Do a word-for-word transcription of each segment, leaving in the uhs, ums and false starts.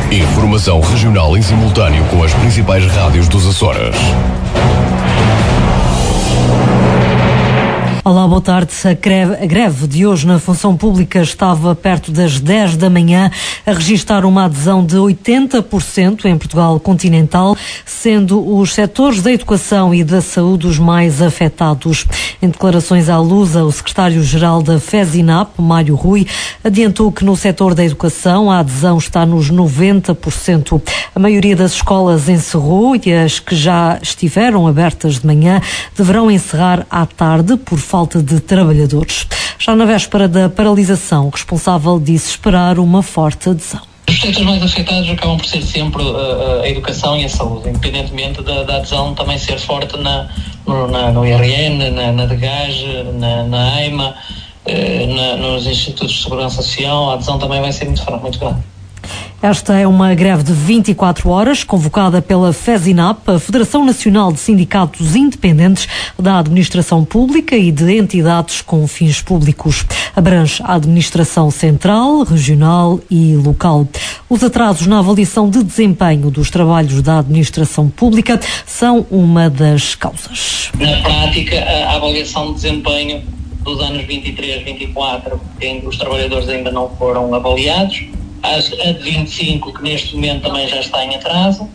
Informação regional em simultâneo com as principais rádios dos Açores. Olá, boa tarde. A greve, a greve de hoje na função pública estava perto das dez da manhã a registrar uma adesão de oitenta por cento em Portugal continental, sendo os setores da educação e da saúde os mais afetados. Em declarações à Lusa, o secretário-geral da FESINAP, Mário Rui, adiantou que no setor da educação a adesão está nos noventa por cento. A maioria das escolas encerrou e as que já estiveram abertas de manhã deverão encerrar à tarde por falta falta de trabalhadores. Já na véspera da paralisação, o responsável disse esperar uma forte adesão. Os setores mais afetados acabam por ser sempre uh, a educação e a saúde, independentemente da, da adesão também ser forte na, no, na, no I R N, na, na D G A S, na, na A I M A, uh, na, nos Institutos de Segurança Social, a adesão também vai ser muito, muito grande. Esta é uma greve de vinte e quatro horas, convocada pela FESINAP, a Federação Nacional de Sindicatos Independentes da Administração Pública e de entidades com fins públicos. Abrange a administração central, regional e local. Os atrasos na avaliação de desempenho dos trabalhos da administração pública são uma das causas. Na prática, a avaliação de desempenho dos anos vinte e três, vinte e quatro, em que os trabalhadores ainda não foram avaliados, a de vinte e cinco, que neste momento também já está em atraso,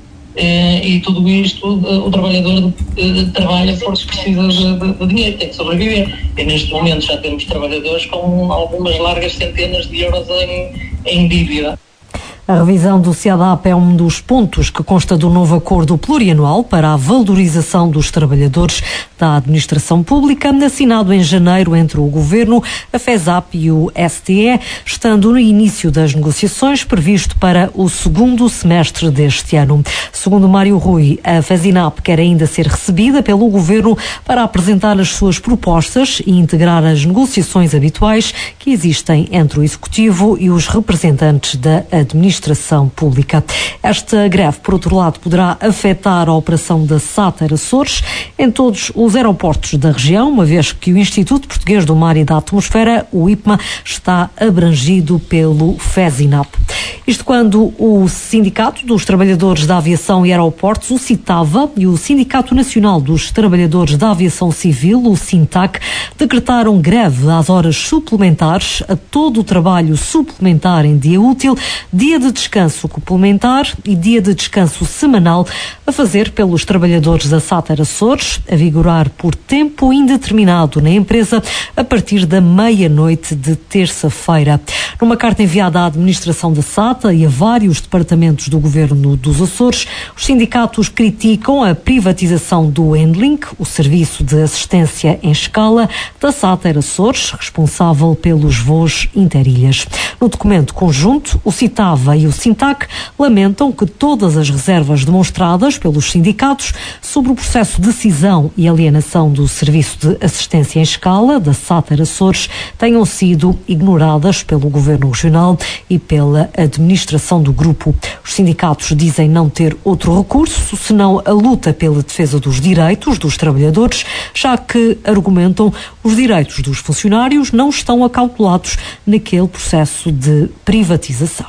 e tudo isto, o trabalhador trabalha porque precisa de, de, de dinheiro, tem que sobreviver. E neste momento já temos trabalhadores com algumas largas centenas de euros em, em dívida. A revisão do CEADAP é um dos pontos que consta do novo acordo plurianual para a valorização dos trabalhadores da administração pública, assinado em janeiro entre o Governo, a FESAP e o S T E, estando no início das negociações previsto para o segundo semestre deste ano. Segundo Mário Rui, a FESINAP quer ainda ser recebida pelo Governo para apresentar as suas propostas e integrar as negociações habituais que existem entre o Executivo e os representantes da administração. Administração Pública. Esta greve, por outro lado, poderá afetar a operação da SATER Açores em todos os aeroportos da região, uma vez que o Instituto Português do Mar e da Atmosfera, o I P M A, está abrangido pelo FESINAP. Isto quando o Sindicato dos Trabalhadores da Aviação e Aeroportos, o CITAVA, e o Sindicato Nacional dos Trabalhadores da Aviação Civil, o SINTAC, decretaram greve às horas suplementares a todo o trabalho suplementar em dia útil, dia de descanso complementar e dia de descanso semanal a fazer pelos trabalhadores da SATER Açores, a vigorar por tempo indeterminado na empresa a partir da meia-noite de terça-feira. Numa carta enviada à administração da SATA e a vários departamentos do Governo dos Açores, os sindicatos criticam a privatização do Handlink, o serviço de assistência em escala da SATER Açores, responsável pelos voos interilhas. No documento conjunto, o CITAVA e o SINTAC lamentam que todas as reservas demonstradas pelos sindicatos sobre o processo de cisão e alienação do serviço de assistência em escala da SATER Açores tenham sido ignoradas pelo Governo Regional e pela administração do grupo. Os sindicatos dizem não ter outro recurso senão a luta pela defesa dos direitos dos trabalhadores, já que, argumentam, os direitos dos funcionários não estão acautelados naquele processo de privatização.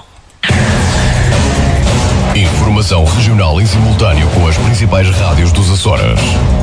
Informação regional em simultâneo com as principais rádios dos Açores.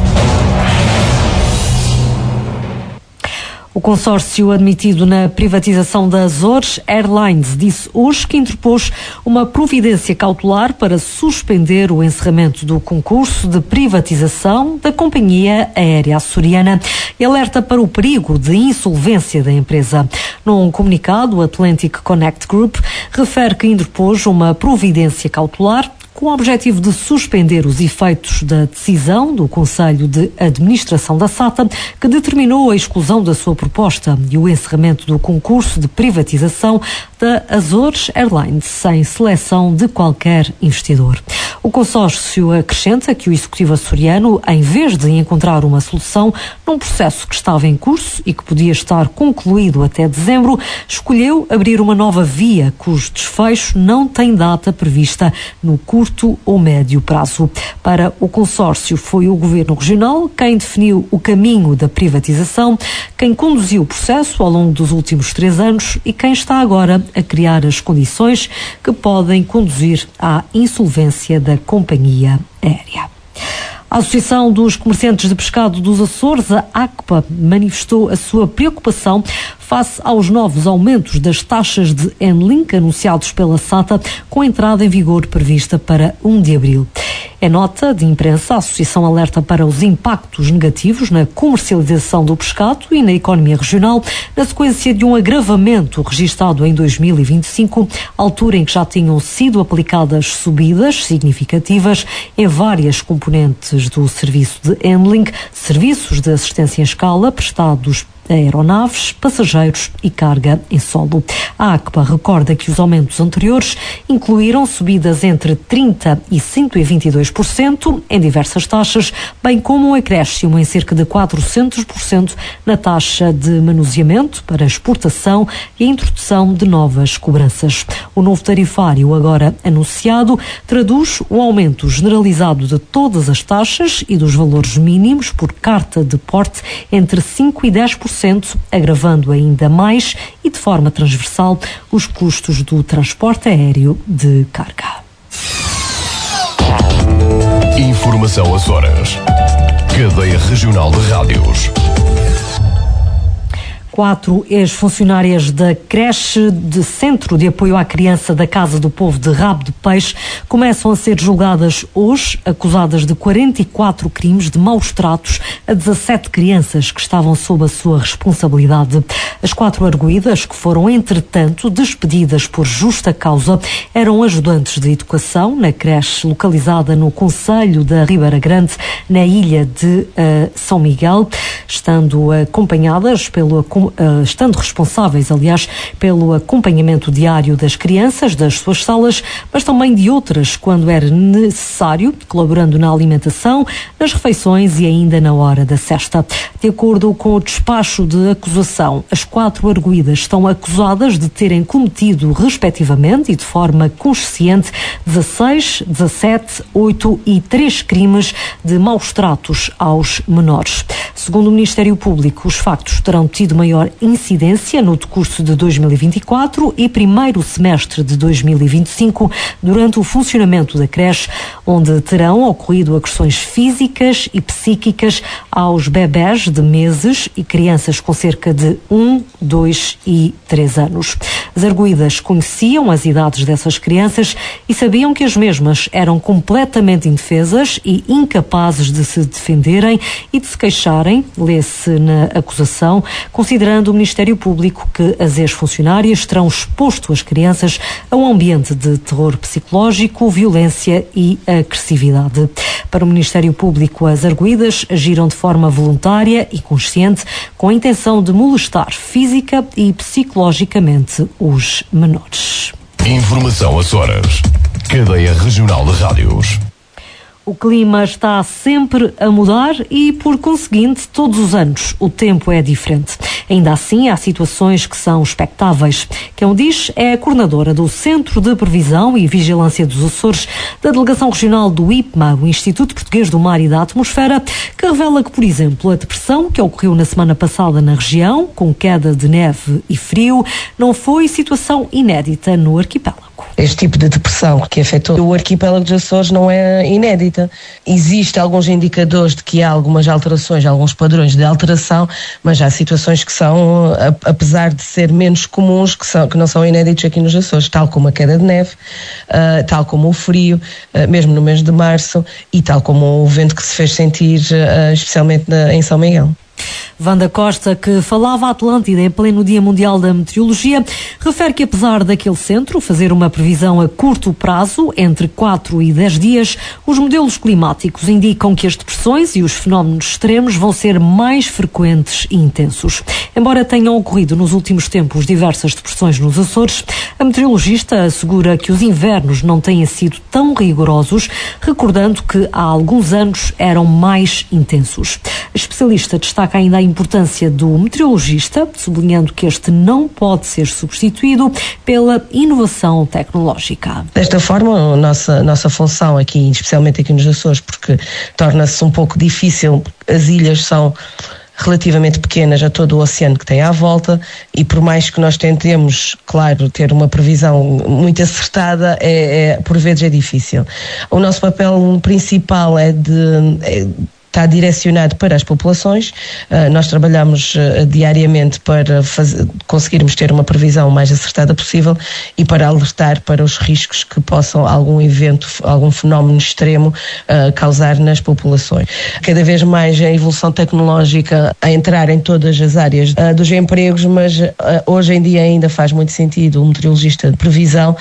O consórcio admitido na privatização da Azores Airlines disse hoje que interpôs uma providência cautelar para suspender o encerramento do concurso de privatização da companhia aérea açoriana e alerta para o perigo de insolvência da empresa. Num comunicado, o Atlantic Connect Group refere que interpôs uma providência cautelar com o objetivo de suspender os efeitos da decisão do Conselho de Administração da SATA, que determinou a exclusão da sua proposta e o encerramento do concurso de privatização da Azores Airlines, sem seleção de qualquer investidor. O consórcio acrescenta que o Executivo açoriano, em vez de encontrar uma solução num processo que estava em curso e que podia estar concluído até dezembro, escolheu abrir uma nova via cujo desfecho não tem data prevista no curto ou médio prazo. Para o consórcio, foi o Governo Regional quem definiu o caminho da privatização, quem conduziu o processo ao longo dos últimos três anos e quem está agora a criar as condições que podem conduzir à insolvência da companhia aérea. A Associação dos Comerciantes de Pescado dos Açores, a ACPA, manifestou a sua preocupação face aos novos aumentos das taxas de handling anunciados pela SATA, com a entrada em vigor prevista para um de abril. Em nota de imprensa, a Associação alerta para os impactos negativos na comercialização do pescado e na economia regional, na sequência de um agravamento registado em dois mil e vinte e cinco, altura em que já tinham sido aplicadas subidas significativas em várias componentes do serviço de handling, serviços de assistência em escala prestados a aeronaves, passageiros e carga em solo. A ACPA recorda que os aumentos anteriores incluíram subidas entre trinta por cento e cento e vinte e dois por cento em diversas taxas, bem como um acréscimo em cerca de quatrocentos por cento na taxa de manuseamento para exportação e a introdução de novas cobranças. O novo tarifário, agora anunciado, traduz um aumento generalizado de todas as taxas e dos valores mínimos por carta de porte entre cinco e dez por cento, agravando ainda mais e de forma transversal os custos do transporte aéreo de carga. Informação Açores. Cadeia Regional de Rádios. Quatro ex-funcionárias da creche de Centro de Apoio à Criança da Casa do Povo de Rabo de Peixe começam a ser julgadas hoje, acusadas de quarenta e quatro crimes de maus tratos a dezassete crianças que estavam sob a sua responsabilidade. As quatro arguidas, que foram entretanto despedidas por justa causa, eram ajudantes de educação na creche localizada no concelho da Ribeira Grande, na ilha de uh, São Miguel, estando acompanhadas pelo Uh, estando responsáveis, aliás, pelo acompanhamento diário das crianças, das suas salas, mas também de outras, quando era necessário, colaborando na alimentação, nas refeições e ainda na hora da cesta. De acordo com o despacho de acusação, as quatro arguidas estão acusadas de terem cometido, respectivamente e de forma consciente, dezasseis, dezassete, oito e três crimes de maus tratos aos menores. Segundo o Ministério Público, os factos terão tido maior incidência no decurso de dois mil e vinte e quatro e primeiro semestre de dois mil e vinte e cinco, durante o funcionamento da creche, onde terão ocorrido agressões físicas e psíquicas aos bebés de meses e crianças com cerca de um, dois e três anos. As arguidas conheciam as idades dessas crianças e sabiam que as mesmas eram completamente indefesas e incapazes de se defenderem e de se queixarem, lê-se na acusação, considerando o Ministério Público que as ex-funcionárias terão exposto as crianças a um ambiente de terror psicológico, violência e agressividade. Para o Ministério Público, as arguidas agiram de forma voluntária e consciente, com a intenção de molestar física e psicologicamente os menores. Informação Açores. Cadeia Regional de Rádios. O clima está sempre a mudar e, por conseguinte, todos os anos o tempo é diferente. Ainda assim, há situações que são expectáveis. Quem o diz é a coordenadora do Centro de Previsão e Vigilância dos Açores, da Delegação Regional do I P M A, o Instituto Português do Mar e da Atmosfera, que revela que, por exemplo, a depressão que ocorreu na semana passada na região, com queda de neve e frio, não foi situação inédita no arquipélago. Este tipo de depressão que afetou o arquipélago dos Açores não é inédita. Existem alguns indicadores de que há algumas alterações, alguns padrões de alteração, mas há situações que são, apesar de ser menos comuns, que, são, que não são inéditos aqui nos Açores, tal como a queda de neve, uh, tal como o frio, uh, mesmo no mês de março, e tal como o vento que se fez sentir, uh, especialmente na, em São Miguel. Wanda Costa, que falava à Atlântida em pleno Dia Mundial da Meteorologia, refere que apesar daquele centro fazer uma previsão a curto prazo, entre quatro e dez dias, os modelos climáticos indicam que as depressões e os fenómenos extremos vão ser mais frequentes e intensos. Embora tenham ocorrido nos últimos tempos diversas depressões nos Açores, a meteorologista assegura que os invernos não têm sido tão rigorosos, recordando que há alguns anos eram mais intensos. A especialista destaca ainda a importância do meteorologista, sublinhando que este não pode ser substituído pela inovação tecnológica. Desta forma, a nossa, nossa função aqui, especialmente aqui nos Açores, porque torna-se um pouco difícil, as ilhas são relativamente pequenas a todo o oceano que tem à volta, e por mais que nós tentemos, claro, ter uma previsão muito acertada, é, é, por vezes é difícil. O nosso papel principal é de... É, está direcionado para as populações. Uh, nós trabalhamos uh, diariamente para fazer, conseguirmos ter uma previsão o mais acertada possível e para alertar para os riscos que possam algum evento, algum fenómeno extremo uh, causar nas populações. Cada vez mais a evolução tecnológica a entrar em todas as áreas uh, dos empregos, mas uh, hoje em dia ainda faz muito sentido o meteorologista de previsão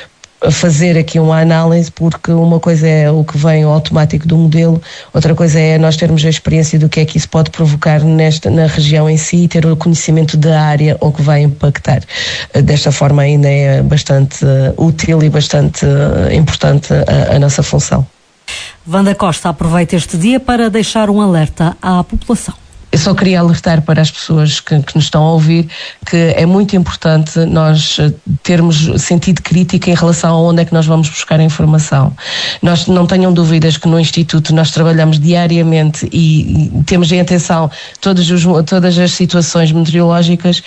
fazer aqui uma análise, porque uma coisa é o que vem automático do modelo, outra coisa é nós termos a experiência do que é que isso pode provocar nesta, na região em si, e ter o conhecimento da área ou que vai impactar. Desta forma ainda é bastante uh, útil e bastante uh, importante a, a nossa função. Wanda Costa aproveita este dia para deixar um alerta à população. Eu só queria alertar para as pessoas que, que nos estão a ouvir que é muito importante nós termos sentido crítico em relação a onde é que nós vamos buscar a informação. Nós não tenham dúvidas que no Instituto nós trabalhamos diariamente e, e temos em atenção todas, os, todas as situações meteorológicas,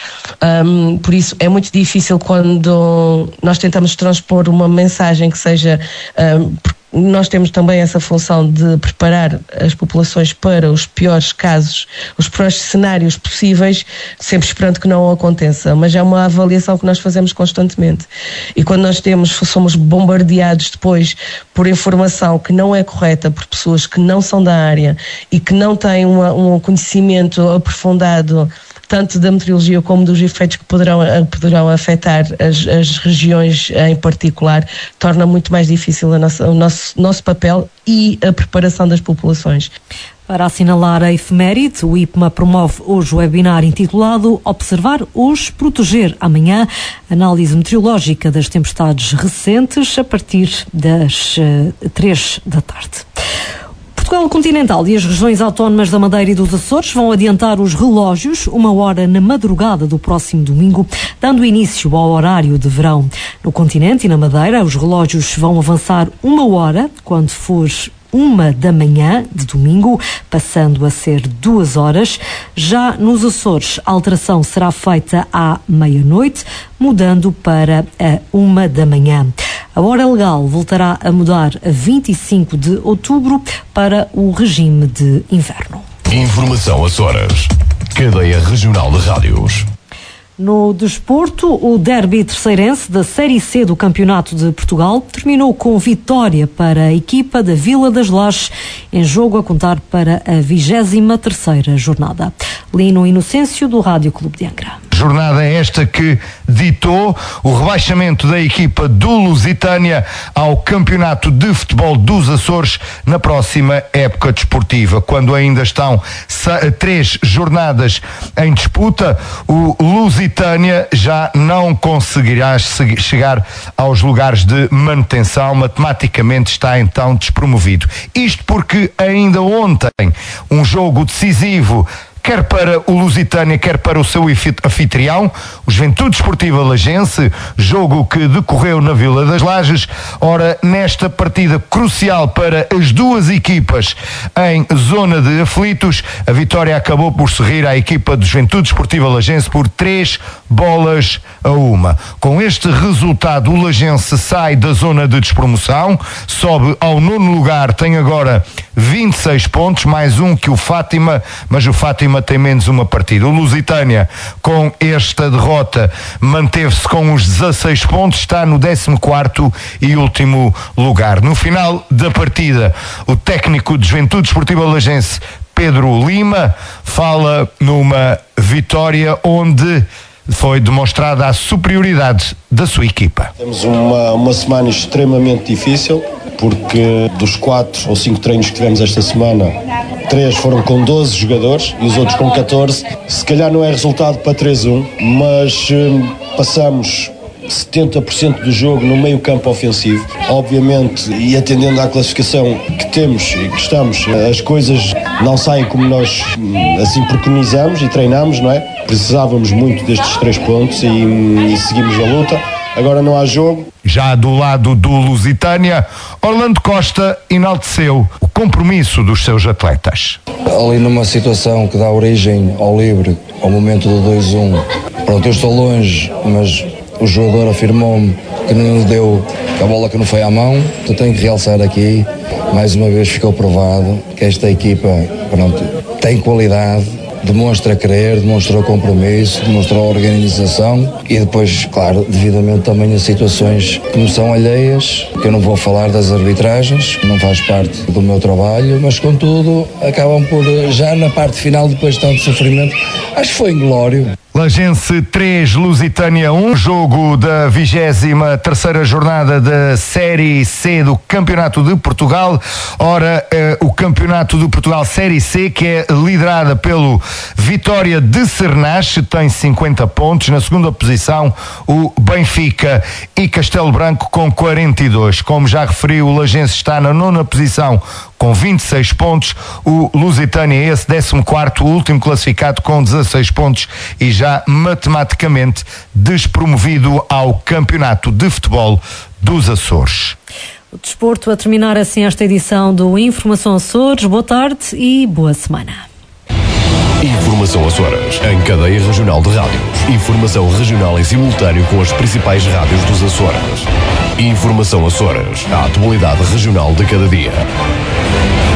um, por isso é muito difícil quando nós tentamos transpor uma mensagem que seja... Um, Nós temos também essa função de preparar as populações para os piores casos, os piores cenários possíveis, sempre esperando que não aconteça, mas é uma avaliação que nós fazemos constantemente. E quando nós temos, somos bombardeados depois por informação que não é correta, por pessoas que não são da área e que não têm uma, um conhecimento aprofundado tanto da meteorologia como dos efeitos que poderão, poderão afetar as, as regiões em particular, torna muito mais difícil a nossa, o nosso, nosso papel e a preparação das populações. Para assinalar a efeméride, o I P M A promove hoje o webinar intitulado Observar hoje, proteger amanhã, análise meteorológica das tempestades recentes a partir das uh, três da tarde. Portugal continental e as regiões autónomas da Madeira e dos Açores vão adiantar os relógios uma hora na madrugada do próximo domingo, dando início ao horário de verão. No continente e na Madeira, os relógios vão avançar uma hora quando for uma da manhã de domingo, passando a ser duas horas. Já nos Açores, a alteração será feita à meia-noite, mudando para a uma da manhã. A hora legal voltará a mudar a vinte e cinco de outubro para o regime de inverno. Informação Açores. Cadeia Regional de Rádios. No desporto, o derby terceirense da Série C do Campeonato de Portugal terminou com vitória para a equipa da Vila das Lajes, em jogo a contar para a vigésima terceira jornada. Lino Inocêncio, do Rádio Clube de Angra. Jornada esta que ditou o rebaixamento da equipa do Lusitânia ao Campeonato de Futebol dos Açores na próxima época desportiva. Quando ainda estão três jornadas em disputa, o Lusitânia já não conseguirá chegar aos lugares de manutenção, matematicamente está então despromovido. Isto porque ainda ontem um jogo decisivo, quer para o Lusitânia, quer para o seu anfitrião, o Juventude Desportiva Lagense, jogo que decorreu na Vila das Lajes. Ora, nesta partida crucial para as duas equipas em zona de aflitos, a vitória acabou por sorrir à equipa do Juventude Desportiva Lagense por três bolas a uma. Com este resultado, o Lagense sai da zona de despromoção, sobe ao nono lugar, tem agora vinte e seis pontos, mais um que o Fátima, mas o Fátima tem menos uma partida. O Lusitânia, com esta derrota, manteve-se com os dezasseis pontos, está no décimo quarto e último lugar. No final da partida, o técnico de Juventude Desportiva Lagense Pedro Lima, fala numa vitória onde foi demonstrada a superioridade da sua equipa. Temos uma, uma semana extremamente difícil, porque dos quatro ou cinco treinos que tivemos esta semana, três foram com doze jogadores e os outros com catorze. Se calhar não é resultado para três a um, mas hum, passamos setenta por cento do jogo no meio campo ofensivo. Obviamente, e atendendo à classificação que temos e que estamos, as coisas não saem como nós assim preconizamos e treinamos, não é? Precisávamos muito destes três pontos e, e seguimos a luta. Agora não há jogo. Já do lado do Lusitânia, Orlando Costa enalteceu o compromisso dos seus atletas. Ali numa situação que dá origem ao livre, ao momento do dois a um, pronto, eu estou longe, mas o jogador afirmou-me que não deu a bola que não foi à mão. Eu tenho que realçar aqui, mais uma vez ficou provado que esta equipa, pronto, tem qualidade, demonstra querer, demonstrou compromisso, demonstrou organização e depois, claro, devidamente também a situações que me são alheias, que eu não vou falar das arbitragens, que não faz parte do meu trabalho, mas contudo acabam por, já na parte final, depois de tanto sofrimento, acho que foi inglório. Lagense três, Lusitânia um, jogo da vigésima terceira jornada da Série C do Campeonato de Portugal. Ora, eh, o Campeonato de Portugal Série C, que é liderada pelo Vitória de Cernache, tem cinquenta pontos. Na segunda posição, o Benfica e Castelo Branco com quarenta e dois. Como já referi, o Lagense está na nona posição com vinte e seis pontos. O Lusitânia é esse décimo quarto, o último classificado, com dezasseis pontos e já matematicamente despromovido ao Campeonato de Futebol dos Açores. O desporto a terminar assim esta edição do Informação Açores. Boa tarde e boa semana. Informação Açores, em cadeia regional de rádios. Informação regional em simultâneo com as principais rádios dos Açores. Informação Açores, a atualidade regional de cada dia.